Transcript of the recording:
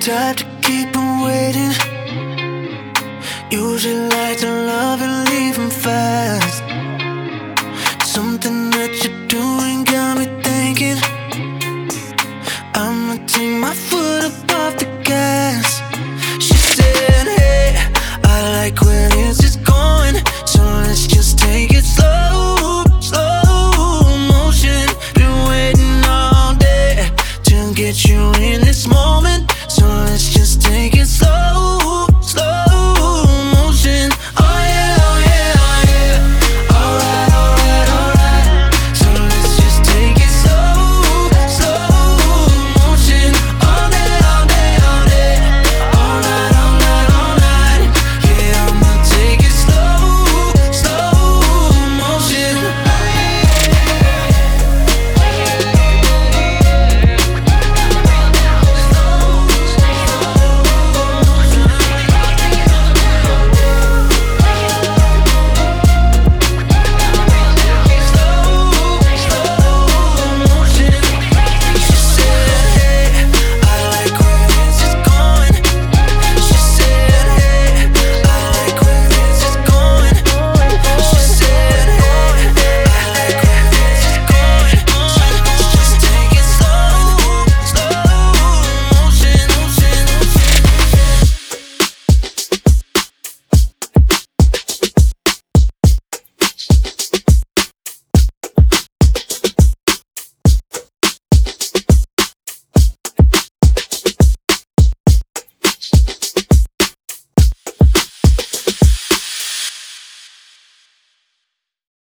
type to keep him waiting. Usually like to love and leave him fast. Something that you're doing got me thinking I'ma take my foot up off the gas. She said, hey, I like when